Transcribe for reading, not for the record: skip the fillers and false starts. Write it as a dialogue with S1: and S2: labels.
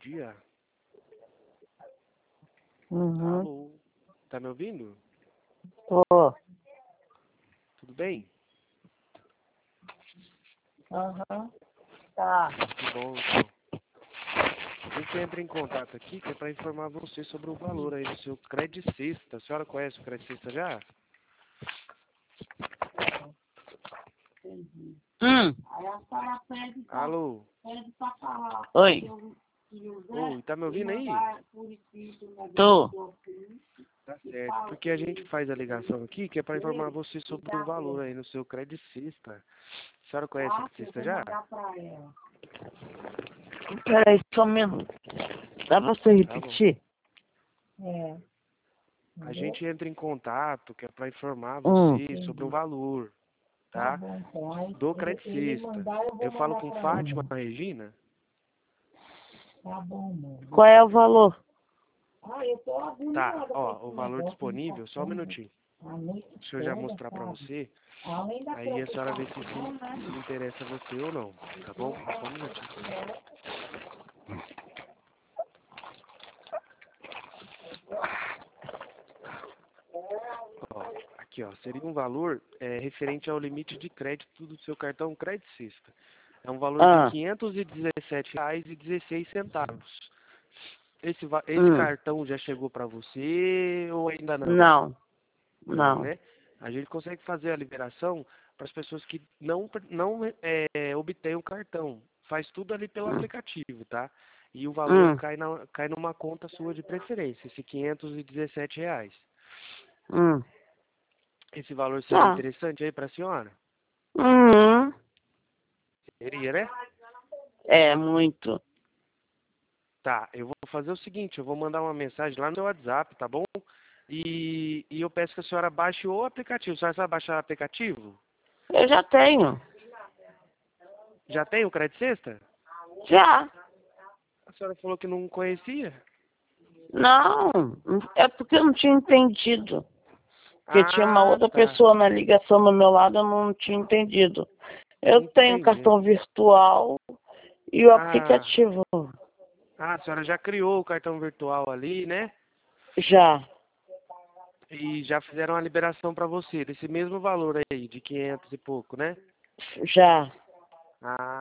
S1: dia.
S2: Uhum.
S1: Alô? Tá me ouvindo?
S2: Tô.
S1: Tudo bem?
S2: Uhum. Tá.
S1: Que bom, então. A gente entra em contato aqui que é para informar você sobre o valor aí do seu Credicista. A senhora conhece o Credicista já?
S2: Aí a senhora
S1: Alô?
S2: pede pra falar. Oi.
S1: Oi, tá me ouvindo aí?
S2: Tô.
S1: Tá certo. Porque a gente faz a ligação aqui que é para informar você sobre o valor aí no seu Credicista. A senhora conhece o Credicista já?
S2: Peraí, só um minuto. Dá pra você
S1: Tá bom.
S2: repetir?
S1: A gente entra em contato que é para informar você sobre o valor, tá? Do Credicista. Eu falo com Fátima Regina.
S2: Qual é o valor?
S1: Tá, ó, o valor disponível, só um minutinho. Deixa eu já mostrar pra você. Aí a senhora vê se interessa a você ou não, tá bom? Só um minutinho. Ó, aqui, ó, seria um valor referente ao limite de crédito do seu cartão Credicista. É um valor de R$ 517,16. Esse cartão já chegou para você ou ainda não?
S2: Não.
S1: Não,
S2: Não.
S1: né? A gente consegue fazer a liberação para as pessoas que não obtêm o cartão. Faz tudo ali pelo aplicativo, tá? E o valor cai numa conta sua de preferência, esse R$ 517.
S2: Hum.
S1: Esse valor seria
S2: Tá.
S1: interessante aí para a senhora?
S2: Uhum.
S1: Seria, né?
S2: É muito.
S1: Tá, eu vou fazer o seguinte, eu vou mandar uma mensagem lá no seu WhatsApp, tá bom? E eu peço que a senhora baixe o aplicativo. A senhora sabe baixar o aplicativo?
S2: Eu já tenho.
S1: Já tem o Credicesta?
S2: Já.
S1: A senhora falou que não conhecia?
S2: Não. É porque eu não tinha entendido. Porque tinha uma
S1: Ah,
S2: outra
S1: tá.
S2: pessoa na ligação do meu lado, eu não tinha entendido. Eu tenho
S1: Entendi.
S2: cartão virtual e o
S1: Ah,
S2: aplicativo.
S1: a senhora já criou o cartão virtual ali, né?
S2: Já.
S1: E já fizeram a liberação para você, desse mesmo valor aí, de 500 e pouco, né?
S2: Já.
S1: Ah,